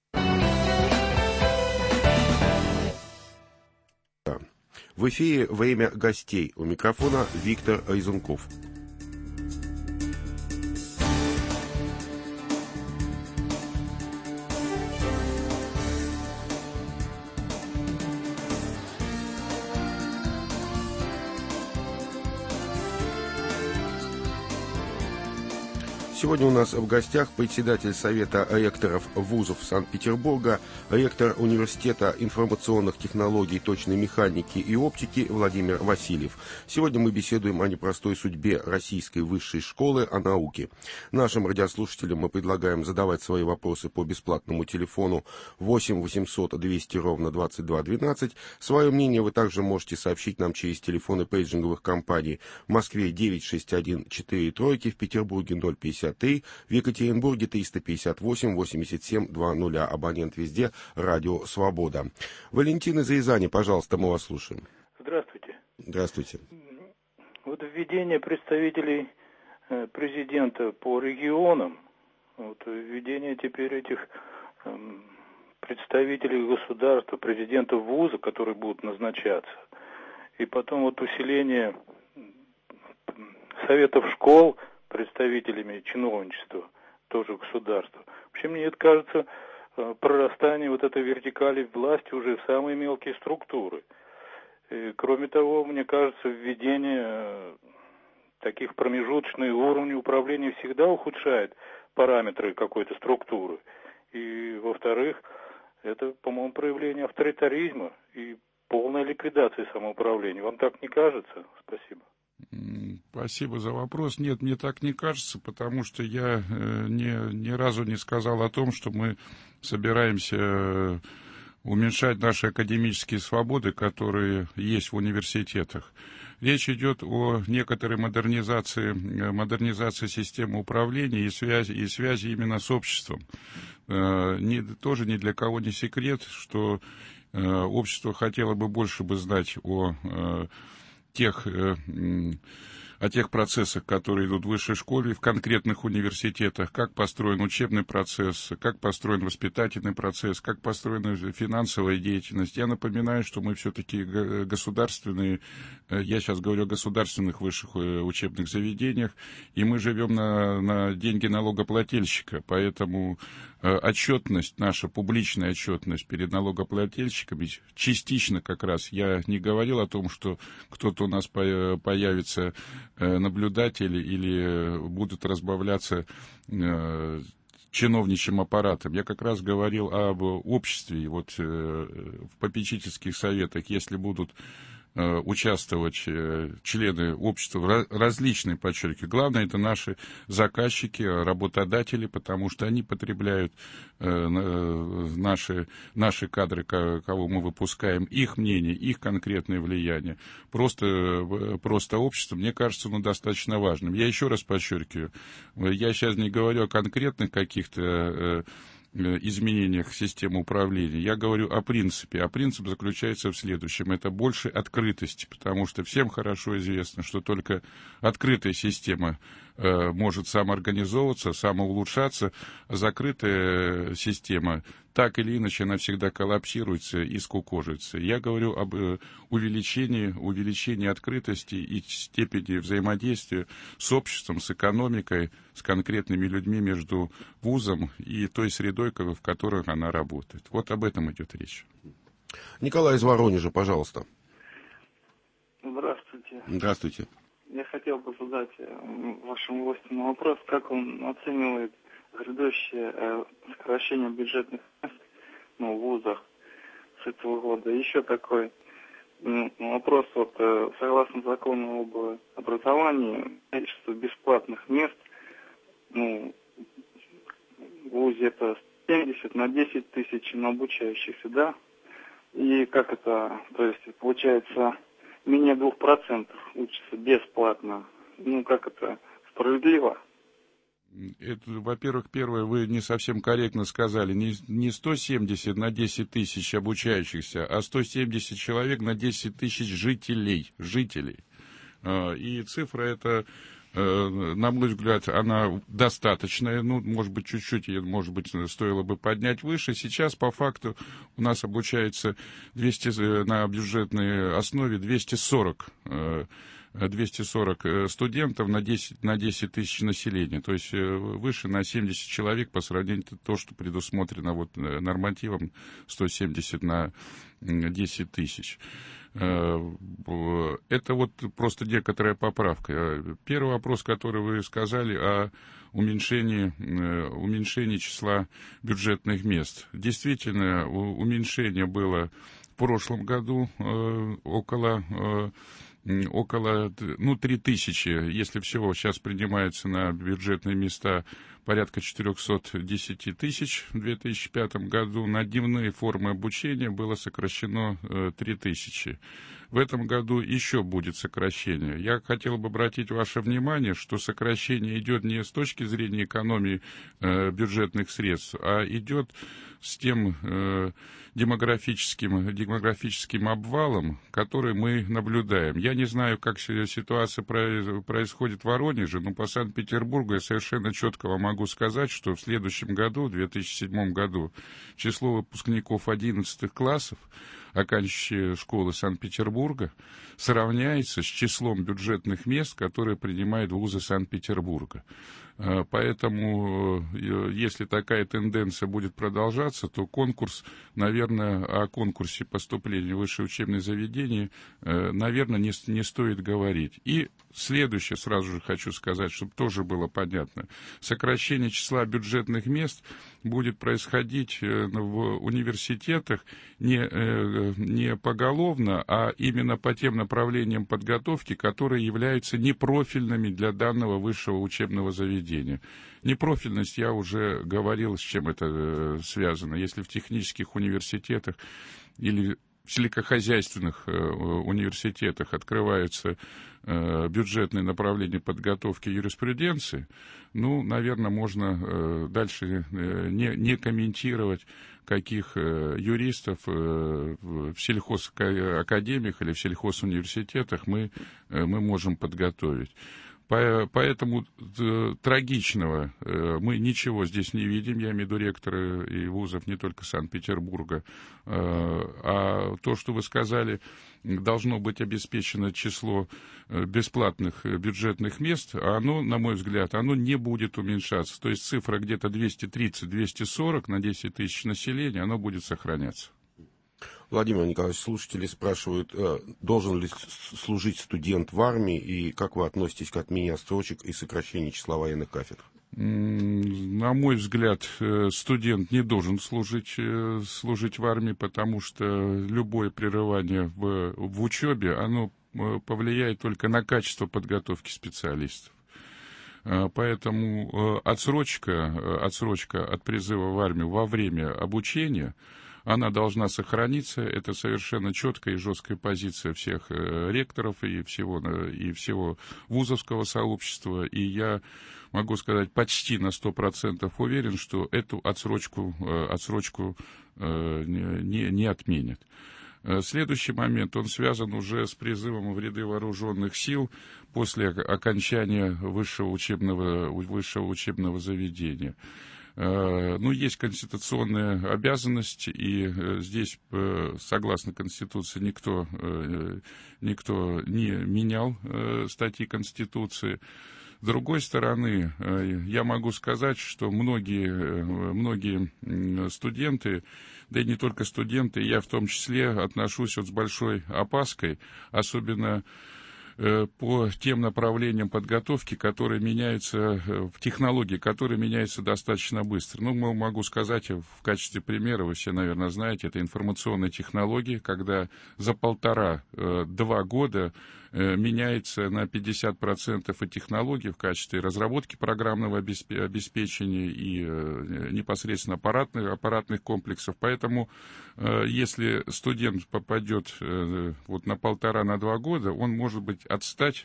В эфире «Время гостей». У микрофона Виктор Резунков. Сегодня у нас в гостях председатель Совета ректоров вузов Санкт-Петербурга, ректор Университета информационных технологий, точной механики и оптики Владимир Васильев. Сегодня мы беседуем о непростой судьбе российской высшей школы, о науке. Нашим радиослушателям мы предлагаем задавать свои вопросы по бесплатному телефону 8 800 200 ровно 22 12. Свое мнение вы также можете сообщить нам через телефоны пейджинговых компаний: в Москве 961 4 тройки, в Петербурге 053, в Екатеринбурге 358 87 20. Абонент везде Радио Свобода. Валентин из Рязани, пожалуйста, мы вас слушаем. Здравствуйте. Здравствуйте. Вот введение представителей президента по регионам, вот введение теперь этих представителей государства, президента вуза, которые будут назначаться, и потом вот усиление советов школ представителями чиновничества, тоже государства. Вообще, мне это кажется, прорастание вот этой вертикали власти уже в самые мелкие структуры. И, кроме того, мне кажется, введение таких промежуточных уровней управления всегда ухудшает параметры какой-то структуры. И, во-вторых, это, по-моему, проявление авторитаризма и полная ликвидация самоуправления. Вам так не кажется? Спасибо. Спасибо за вопрос. Нет, мне так не кажется, потому что я ни разу не сказал о том, что мы собираемся уменьшать наши академические свободы, которые есть в университетах. Речь идет о некоторой модернизации системы управления и связи именно с обществом. Тоже ни для кого не секрет, что общество хотело бы больше знать о тех процессах, которые идут в высшей школе, в конкретных университетах, как построен учебный процесс, как построен воспитательный процесс, как построена финансовая деятельность. Я напоминаю, что мы все-таки государственные, я сейчас говорю о государственных высших учебных заведениях, и мы живем на деньги налогоплательщика, поэтому отчетность, наша публичная отчетность перед налогоплательщиками, частично как раз, я не говорил о том, что кто-то у нас появится наблюдатели или будут разбавляться чиновничьим аппаратом. Я как раз говорил об обществе. Вот в попечительских советах, если будут участвовать члены общества различные, подчеркиваю. Главное, это наши заказчики, работодатели, потому что они потребляют наши кадры, кого мы выпускаем, их мнение, их конкретное влияние. Просто общество, мне кажется, достаточно важным. Я еще раз подчеркиваю, я сейчас не говорю о конкретных каких-то изменениях системы управления. Я говорю о принципе. А принцип заключается в следующем. Это больше открытости, потому что всем хорошо известно, что только открытая система может самоорганизовываться, самоулучшаться. Закрытая система, так или иначе, она всегда коллапсируется и скукожится. Я говорю об увеличении открытости и степени взаимодействия с обществом, с экономикой, с конкретными людьми между вузом и той средой, в которой она работает. Вот об этом идет речь. Николай из Воронежа, пожалуйста. Здравствуйте. Здравствуйте. Я хотел бы задать вашему гостю вопрос, как он оценивает грядущее сокращение бюджетных мест в вузах с этого года. Еще такой вопрос, согласно закону об образовании, количество бесплатных мест в вузе это 70 на 10 тысяч на обучающихся, да? И как это, то есть получается менее 2% учатся бесплатно. Как это справедливо? Это, во-первых, первое, вы не совсем корректно сказали, не 170 на 10 тысяч обучающихся, а 170 человек на 10 тысяч жителей. И цифра эта, на мой взгляд, она достаточная, может быть, чуть-чуть, может быть, стоило бы поднять выше. Сейчас, по факту, у нас обучается на бюджетной основе 240 студентов на 10 тысяч населения, то есть выше на 70 человек по сравнению с то, что предусмотрено нормативом 170 на 10 тысяч. Это просто некоторая поправка. Первый вопрос, который вы сказали о уменьшении числа бюджетных мест. Действительно, уменьшение было в прошлом году около 3000, если всего сейчас принимается на бюджетные места порядка 410 тысяч в 2005 году, на дневные формы обучения было сокращено 3000. В этом году еще будет сокращение. Я хотел бы обратить ваше внимание, что сокращение идет не с точки зрения экономии бюджетных средств, а идет с тем демографическим обвалом, который мы наблюдаем. Я не знаю, как ситуация происходит в Воронеже, но по Санкт-Петербургу я совершенно четко вам могу сказать, что в следующем году, в 2007 году, число выпускников 11 классов, оканчивающие школы Санкт-Петербурга, сравняется с числом бюджетных мест, которые принимают вузы Санкт-Петербурга. Поэтому, если такая тенденция будет продолжаться, то о конкурсе поступления в высшее учебное заведение, наверное, не стоит говорить. И следующее, сразу же хочу сказать, чтобы тоже было понятно. Сокращение числа бюджетных мест будет происходить в университетах не поголовно, а именно по тем направлениям подготовки, которые являются непрофильными для данного высшего учебного заведения. Непрофильность, я уже говорил, с чем это связано. Если в технических университетах или сельскохозяйственных университетах открываются бюджетные направления подготовки юриспруденции, ну, наверное, можно дальше не комментировать, каких юристов в сельхозакадемиях или в сельхозуниверситетах мы можем подготовить. Поэтому трагичного мы ничего здесь не видим, я имею в виду ректоры и вузов не только Санкт-Петербурга. А то, что вы сказали, должно быть обеспечено число бесплатных бюджетных мест, а оно, на мой взгляд, оно не будет уменьшаться. То есть цифра где-то 230-240 на 10 тысяч населения, оно будет сохраняться. Владимир Николаевич, слушатели спрашивают, должен ли служить студент в армии, и как вы относитесь к отмене отсрочек и сокращению числа военных кафедр? На мой взгляд, студент не должен служить в армии, потому что любое прерывание в учебе, оно повлияет только на качество подготовки специалистов. Поэтому отсрочка от призыва в армию во время обучения, она должна сохраниться. Это совершенно четкая и жесткая позиция всех ректоров и всего вузовского сообщества. И я могу сказать, почти на 100% уверен, что эту отсрочку не отменят. Следующий момент, он связан уже с призывом в ряды вооруженных сил после окончания высшего учебного заведения. Ну, есть конституционная обязанность, и здесь, согласно Конституции, никто не менял статьи Конституции. С другой стороны, я могу сказать, что многие студенты, да и не только студенты, я в том числе отношусь с большой опаской, особенно по тем направлениям подготовки, которые меняются, в технологии, которые меняются достаточно быстро. Ну, могу сказать в качестве примера, вы все, наверное, знаете, это информационные технологии, когда за 1,5-2 года меняется на 50% и технологии в качестве разработки программного обеспечения и непосредственно аппаратных комплексов. Поэтому, если студент попадет вот на 1,5-2 года, он может быть отстать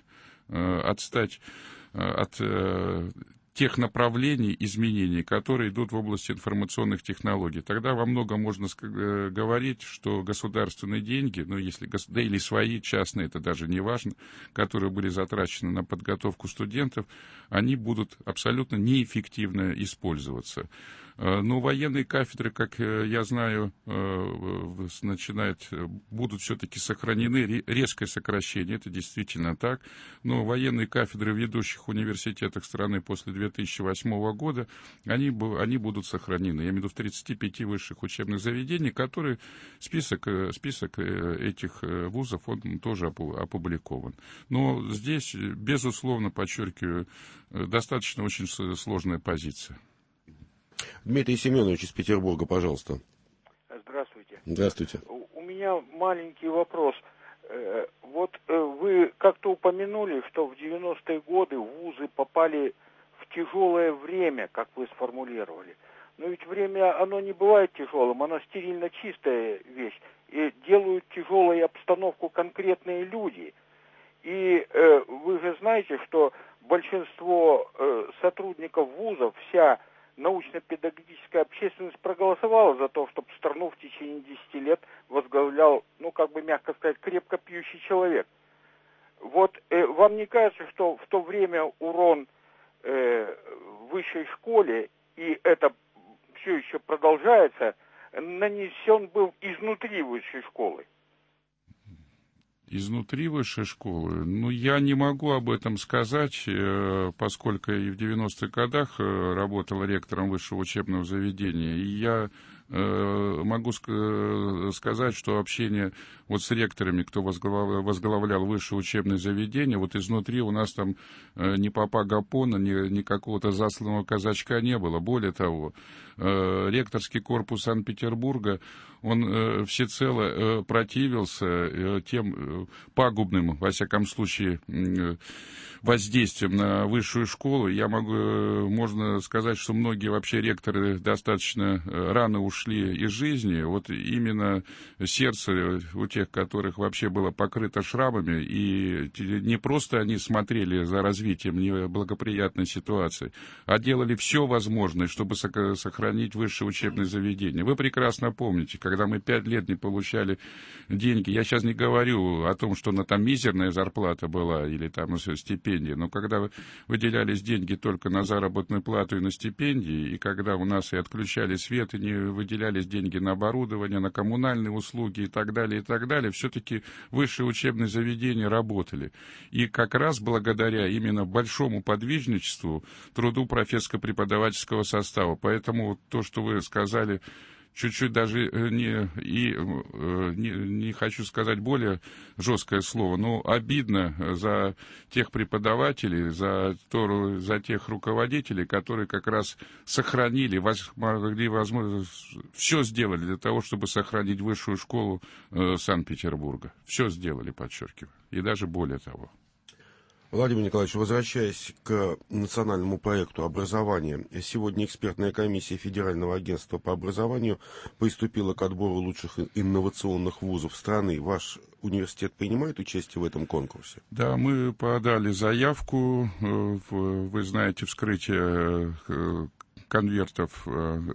от тех направлений изменений, которые идут в области информационных технологий. Тогда во многом можно говорить, что государственные деньги, ну, если, да или свои, частные, это даже не важно, которые были затрачены на подготовку студентов, они будут абсолютно неэффективно использоваться. Но военные кафедры, как я знаю, будут все-таки сохранены, резкое сокращение, это действительно так, но военные кафедры в ведущих университетах страны после 2008 года, они будут сохранены. Я имею в виду в 35 высших учебных заведениях, которые, список этих вузов, он тоже опубликован. Но здесь, безусловно, подчеркиваю, достаточно очень сложная позиция. Дмитрий Семенович из Петербурга, пожалуйста. Здравствуйте. Здравствуйте. У меня маленький вопрос. Вот вы как-то упомянули, что в 90-е годы вузы попали в тяжелое время, как вы сформулировали. Но ведь время, оно не бывает тяжелым, оно стерильно чистая вещь. И делают тяжелую обстановку конкретные люди. И вы же знаете, что большинство сотрудников вузов, вся научно-педагогическая общественность проголосовала за то, чтобы страну в течение 10 лет возглавлял, ну, как бы, мягко сказать, крепко пьющий человек. Вот вам не кажется, что в то время урон в высшей школе, и это все еще продолжается, нанесен был изнутри высшей школы? Изнутри высшей школы? Ну, я не могу об этом сказать, поскольку и в 90-х годах работал ректором высшего учебного заведения. И я могу сказать, что общение вот с ректорами, кто возглавлял высшее учебное заведение, вот изнутри у нас там ни попа Гапона, ни какого-то засланного казачка не было. Более того, ректорский корпус Санкт-Петербурга, он всецело противился тем пагубным, во всяком случае, воздействием на высшую школу. Можно сказать, что многие вообще ректоры достаточно рано ушли из жизни. Вот именно сердце у тех, которых вообще было покрыто шрамами, и не просто они смотрели за развитием неблагоприятной ситуации, а делали все возможное, чтобы сохранить высшее учебное заведение. Вы прекрасно помните, когда мы 5 лет не получали деньги, я сейчас не говорю о том, что там мизерная зарплата была или там стипендия, но когда выделялись деньги только на заработную плату и на стипендии, и когда у нас и отключали свет, и не выделялись деньги на оборудование, на коммунальные услуги и так далее, все-таки высшие учебные заведения работали. И как раз благодаря именно большому подвижничеству, труду профессорско-преподавательского состава. Поэтому то, что вы сказали, чуть-чуть даже не хочу сказать более жесткое слово, но обидно за тех преподавателей, за тех руководителей, которые как раз сохранили, все сделали для того, чтобы сохранить высшую школу Санкт-Петербурга. Все сделали, подчеркиваю, и даже более того. Владимир Николаевич, возвращаясь к национальному проекту образования, сегодня экспертная комиссия Федерального агентства по образованию приступила к отбору лучших инновационных вузов страны. Ваш университет принимает участие в этом конкурсе? Да, мы подали заявку. Вы знаете, вскрытие конвертов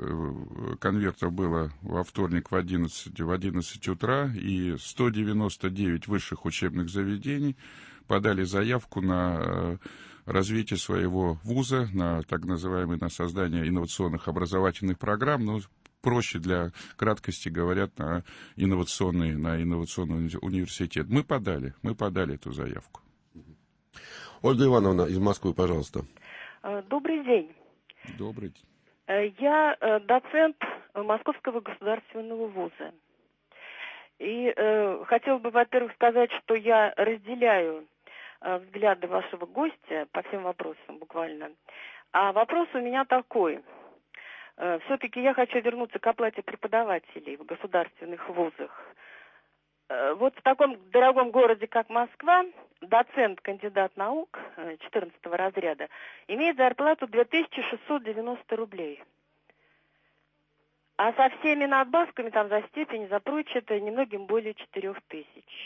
было во вторник в 11 утра, и 199 высших учебных заведений подали заявку на развитие своего вуза, на так называемое на создание инновационных образовательных программ, но проще для краткости говорят на инновационный университет. Мы подали эту заявку. Ольга Ивановна из Москвы, пожалуйста. Добрый день. Добрый день. Я доцент Московского государственного вуза. И хотела бы, во-первых, сказать, что я разделяю взгляды вашего гостя по всем вопросам буквально. А вопрос у меня такой. Все-таки я хочу вернуться к оплате преподавателей в государственных вузах. Вот в таком дорогом городе, как Москва, доцент, кандидат наук 14 разряда имеет зарплату 2690 рублей. А со всеми надбавками, там, за степень, за прочее, это немногим более 4000.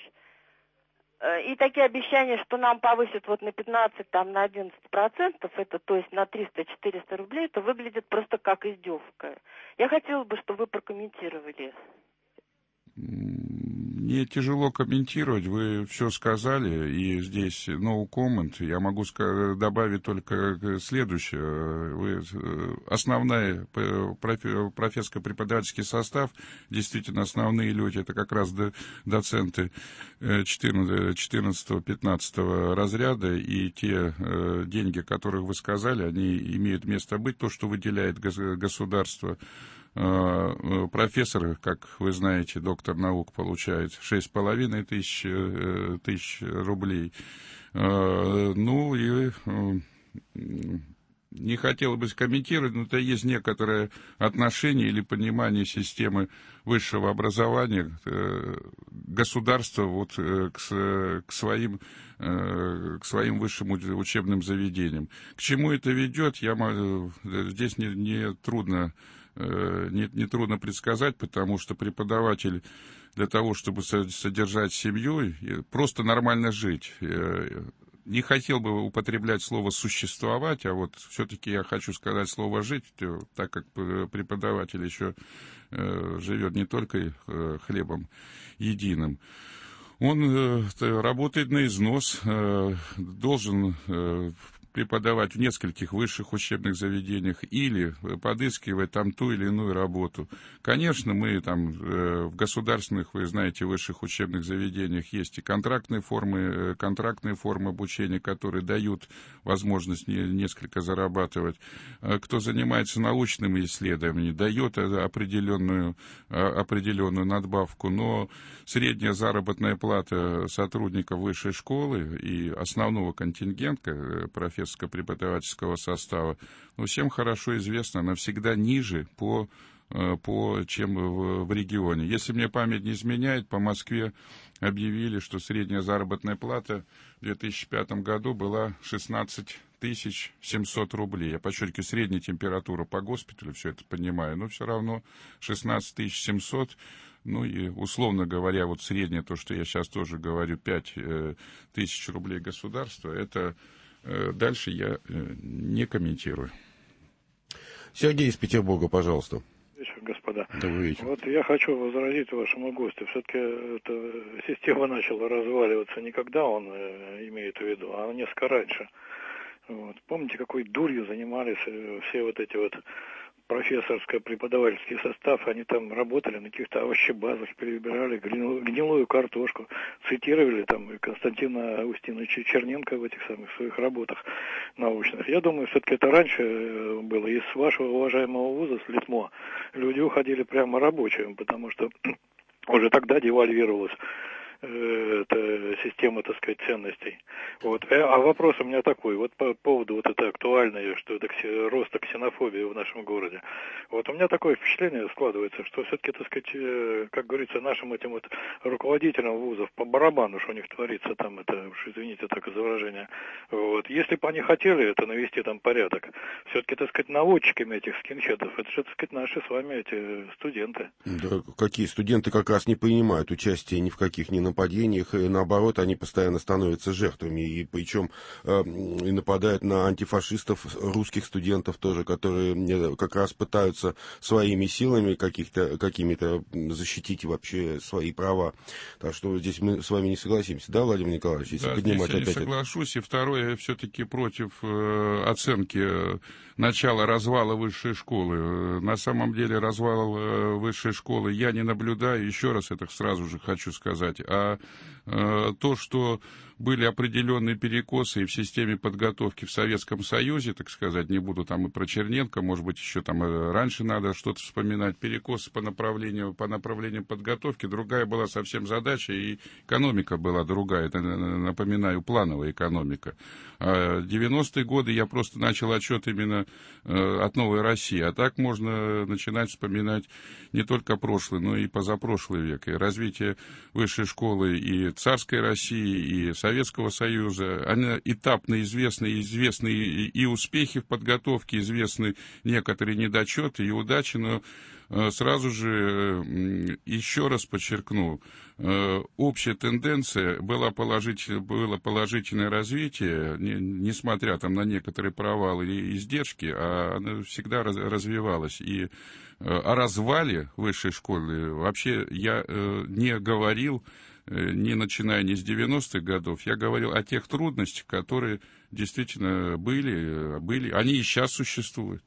И такие обещания, что нам повысят вот на 15, там, на 11%, это, то есть на 300-400 рублей, это выглядит просто как издевка. Я хотела бы, чтобы вы прокомментировали. Мне тяжело комментировать, вы все сказали, и здесь no comment. Я могу добавить только следующее. Основной профессорско-преподавательский состав, действительно основные люди, это как раз доценты 14-15 разряда, и те деньги, которые вы сказали, они имеют место быть, то, что выделяет государство. Профессор, как вы знаете, доктор наук, получает 6500 тысяч рублей. Ну, и не хотел бы комментировать, но это есть некоторое отношение или понимание системы высшего образования государства вот к своим высшим учебным заведениям. К чему это ведет, здесь не трудно предсказать, потому что преподаватель для того, чтобы содержать семью, просто нормально жить. Не хотел бы употреблять слово «существовать», а вот все-таки я хочу сказать слово «жить», так как преподаватель еще живет не только хлебом единым. Он работает на износ, должен преподавать в нескольких высших учебных заведениях или подыскивать там ту или иную работу. Конечно, мы там в государственных, вы знаете, высших учебных заведениях есть и контрактные формы обучения, которые дают возможность несколько зарабатывать. Кто занимается научными исследованиями, дает определенную надбавку, но средняя заработная плата сотрудников высшей школы и основного контингента профессорско-преподавательского состава, всем хорошо известно, она всегда ниже чем в регионе. Если мне память не изменяет, по Москве объявили, что средняя заработная плата в 2005 году была 16 700 рублей. Я подчеркиваю, средняя температура по госпиталю, все это понимаю, но все равно 16 700. И, условно говоря, вот среднее, то, что я сейчас тоже говорю, 5000 рублей государства, это дальше я не комментирую. Сергей из Петербурга, пожалуйста. Вечер, господа. Добрый вечер. Вот я хочу возразить вашему гостю. Все-таки эта система начала разваливаться не когда он имеет в виду, а несколько раньше. Вот. Помните, какой дурью занимались все вот эти вот профессорско-преподавательский состав, они там работали на каких-то овощебазах, перебирали гнилую картошку, цитировали там Константина Аустиновича Черненко в этих самых своих работах научных. Я думаю, все-таки это раньше было. Из вашего уважаемого вуза, с ЛИТМО, люди уходили прямо рабочим, потому что уже тогда девальвировалась эта система, так сказать, ценностей. Вот. А вопрос у меня такой, вот по поводу вот это актуальное, что это роста ксенофобии в нашем городе. Вот у меня такое впечатление складывается, что все-таки, так сказать, как говорится, нашим этим вот руководителям вузов по барабану, что у них творится там, это, уж извините так за выражение. Вот. Если бы они хотели это навести там порядок, все-таки, так сказать, наводчиками этих скинхедов, это же, так сказать, наши с вами эти студенты. Да, какие студенты как раз не принимают участие ни в каких нападениях, и наоборот, они постоянно становятся жертвами, и причем и нападают на антифашистов, русских студентов тоже, которые как раз пытаются своими силами какими-то защитить вообще свои права. Так что здесь мы с вами не согласимся, да, Владимир Николаевич? Если да, поднимать здесь я опять не соглашусь, и второе, я все-таки против оценки начала развала высшей школы. На самом деле развал высшей школы я не наблюдаю, еще раз это сразу же хочу сказать, а то, что были определенные перекосы и в системе подготовки в Советском Союзе, так сказать, не буду там и про Черненко, может быть, еще там раньше надо что-то вспоминать, перекосы по направлению подготовки, другая была совсем задача, и экономика была другая, это, напоминаю, плановая экономика. 90-е годы я просто начал отчет именно от Новой России, а так можно начинать вспоминать не только прошлый, но и позапрошлый век, и развитие высшей школы и царской России, и Советского Союза, они этапно известны и успехи в подготовке, известны некоторые недочеты и удачи, но сразу же еще раз подчеркну, общая тенденция было положительное развитие, несмотря там на некоторые провалы и издержки, а она всегда развивалась. И о развале высшей школы вообще я не говорил, не начиная не с 90-х годов, я говорил о тех трудностях, которые действительно были, они и сейчас существуют.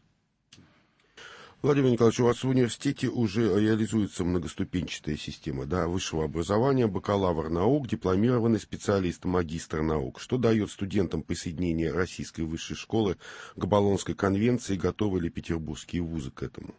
Владимир Николаевич, у вас в университете уже реализуется многоступенчатая система, да, высшего образования, бакалавр наук, дипломированный специалист, магистр наук. Что дает студентам присоединение российской высшей школы к Болонской конвенции? Готовы ли петербургские вузы к этому?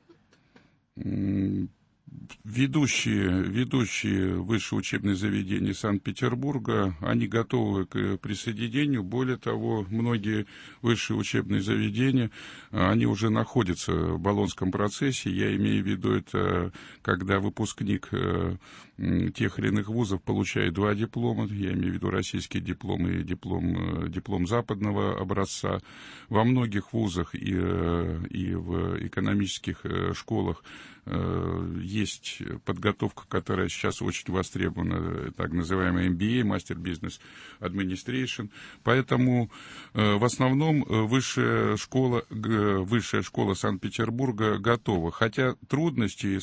Ведущие высшие учебные заведения Санкт-Петербурга, они готовы к присоединению. Более того, многие высшие учебные заведения, они уже находятся в Болонском процессе. Я имею в виду это, когда выпускник тех или иных вузов получает два диплома. Я имею в виду российский диплом и диплом западного образца. Во многих вузах и в экономических школах есть подготовка, которая сейчас очень востребована, так называемый MBA, Master Business Administration. Поэтому в основном высшая школа Санкт-Петербурга готова. Хотя трудности и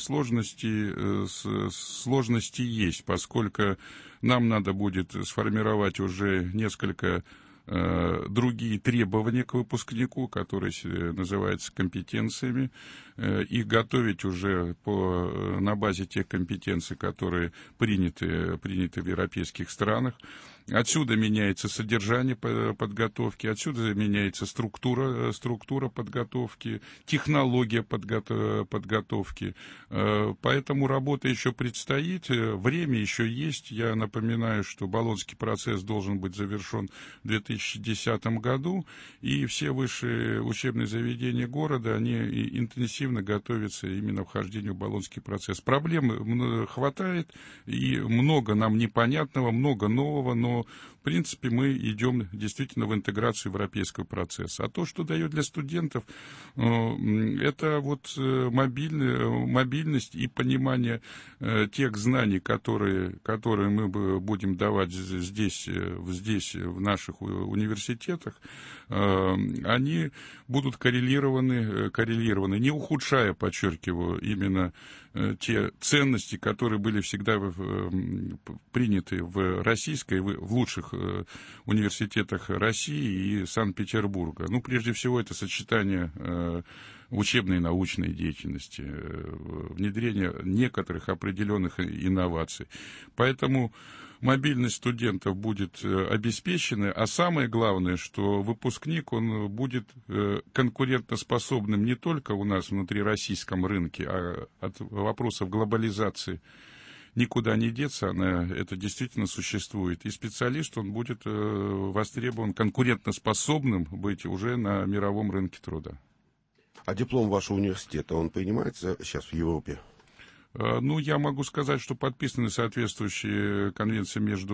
сложности есть, поскольку нам надо будет сформировать уже несколько другие требования к выпускнику, которые называются компетенциями, и готовить уже на базе тех компетенций, которые приняты в европейских странах. Отсюда меняется содержание подготовки, отсюда меняется структура подготовки, технология подготовки. Поэтому работа еще предстоит, время еще есть. Я напоминаю, что Болонский процесс должен быть завершен в 2010 году, и все высшие учебные заведения города, они интенсивно готовятся именно к вхождению в Болонский процесс. Проблем хватает, и много нам непонятного, много нового, но в принципе мы идем действительно в интеграцию европейского процесса. А то, что дает для студентов, это вот мобильность и понимание тех знаний, которые мы будем давать здесь, в наших университетах, они будут коррелированы, не ухудшая, подчеркиваю, именно те ценности, которые были всегда приняты в российской, в лучших университетах России и Санкт-Петербурга. Ну, прежде всего, это сочетание учебной и научной деятельности, внедрение некоторых определенных инноваций. Поэтому мобильность студентов будет обеспечена, а самое главное, что выпускник, он будет конкурентоспособным не только у нас внутри российском рынке, а от вопросов глобализации никуда не деться, это действительно существует. И специалист, он будет востребован, конкурентоспособным быть уже на мировом рынке труда. А диплом вашего университета, он принимается сейчас в Европе? Ну, я могу сказать, что подписаны соответствующие конвенции между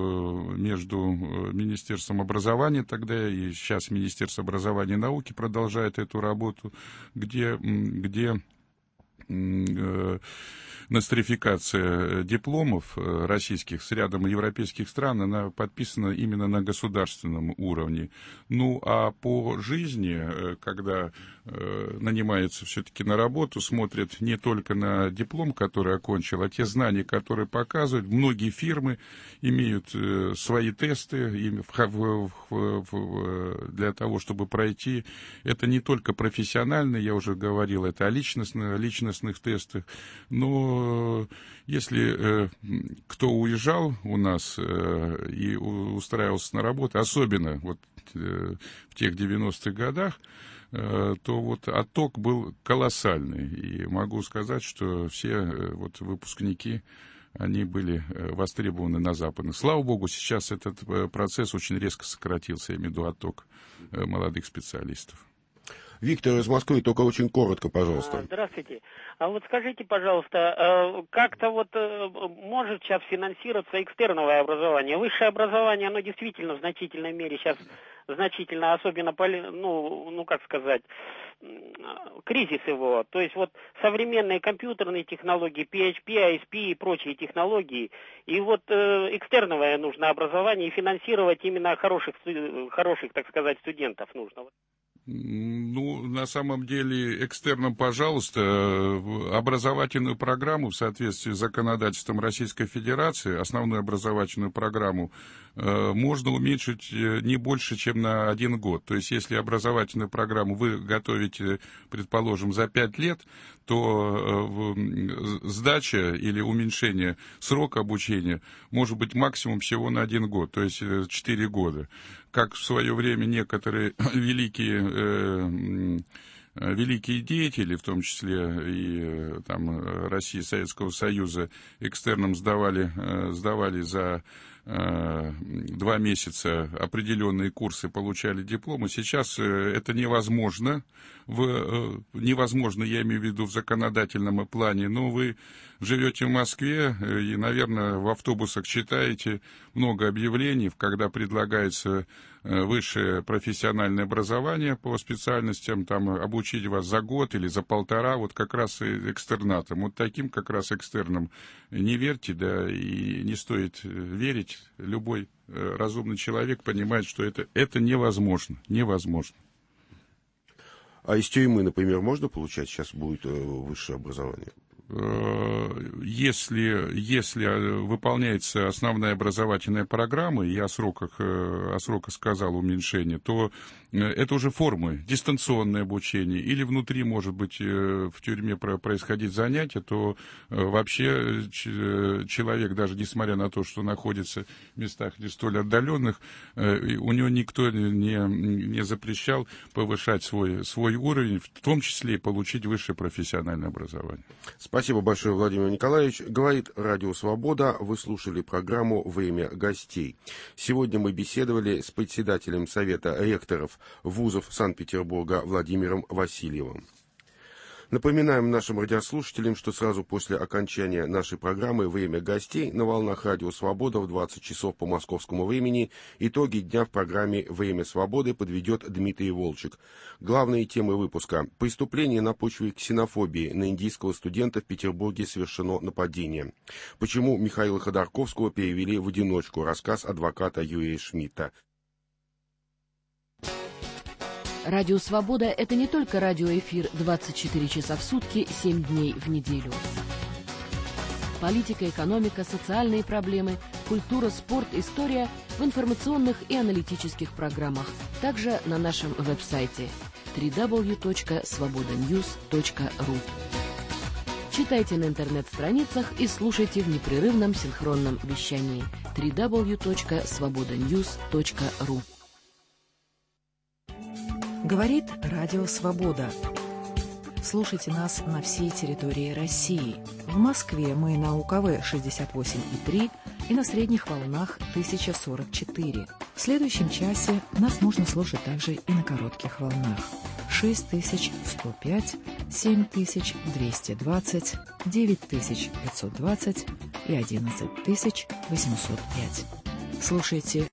Министерством образования тогда и сейчас Министерство образования и науки продолжает эту работу, где нострификация дипломов российских с рядом европейских стран, она подписана именно на государственном уровне. Ну, а по жизни, когда нанимается все-таки на работу, смотрят не только на диплом, который окончил, а те знания, которые показывают. Многие фирмы имеют свои тесты для того, чтобы пройти. Это не только профессиональные, я уже говорил, это о личностных тестах, но если кто уезжал у нас и устраивался на работу, особенно вот в тех 90-х годах, то вот отток был колоссальный. И могу сказать, что все вот выпускники, они были востребованы на Западе. Слава богу, сейчас этот процесс очень резко сократился, я имею в виду отток молодых специалистов. Виктор из Москвы, только очень коротко, пожалуйста. Здравствуйте. А вот скажите, пожалуйста, как-то вот может сейчас финансироваться экстерновое образование? Высшее образование, оно действительно в значительной мере сейчас значительно, особенно, кризис его. То есть вот современные компьютерные технологии, PHP, ISP и прочие технологии. И вот экстерновое нужно образование, и финансировать именно хороших, так сказать, студентов нужно. Ну, на самом деле, экстерном, пожалуйста, образовательную программу в соответствии с законодательством Российской Федерации, основную образовательную программу, можно уменьшить не больше, чем на 1 год. То есть, если образовательную программу вы готовите, предположим, за 5 лет, то сдача или уменьшение срока обучения может быть максимум всего на 1 год, то есть 4 года. Как в свое время некоторые великие деятели, в том числе и там, России, Советского Союза, экстерном сдавали за 2 месяца определенные курсы, получали дипломы. Сейчас это невозможно. Невозможно, я имею в виду в законодательном плане, но вы живете в Москве и, наверное, в автобусах читаете много объявлений, когда предлагается высшее профессиональное образование по специальностям, там, обучить вас за год или за 1,5, вот как раз экстернатом. Вот таким как раз экстерном не верьте, да, и не стоит верить. Любой разумный человек понимает, что это невозможно. Невозможно. А из тюрьмы, например, можно получать сейчас будет высшее образование? если выполняется основная образовательная программа, и о сроках сказал уменьшение, то это уже формы, дистанционное обучение, или внутри, может быть, в тюрьме происходить занятия, то вообще человек, даже несмотря на то, что находится в местах не столь отдаленных, у него никто не запрещал повышать свой уровень, в том числе и получить высшее профессиональное образование. Спасибо большое, Владимир Николаевич. Говорит Радио Свобода. Вы слушали программу «Время гостей». Сегодня мы беседовали с председателем Совета ректоров вузов Санкт-Петербурга Владимиром Васильевым. Напоминаем нашим радиослушателям, что сразу после окончания нашей программы «Время гостей» на волнах Радио Свобода в 20 часов по московскому времени итоги дня в программе «Время свободы» подведет Дмитрий Волчек. Главные темы выпуска. Преступление на почве ксенофобии. На индийского студента в Петербурге совершено нападение. Почему Михаила Ходорковского перевели в одиночку? Рассказ адвоката Юрия Шмидта. Радио «Свобода» — это не только радиоэфир 24 часа в сутки, 7 дней в неделю. Политика, экономика, социальные проблемы, культура, спорт, история в информационных и аналитических программах. Также на нашем веб-сайте www.svobodanews.ru. Читайте на интернет-страницах и слушайте в непрерывном синхронном вещании www.svobodanews.ru. Говорит Радио Свобода. Слушайте нас на всей территории России. В Москве мы на УКВ 68,3 и на средних волнах 1044. В следующем часе нас можно слушать также и на коротких волнах 6105, 7220, 9520 и 11805. Слушайте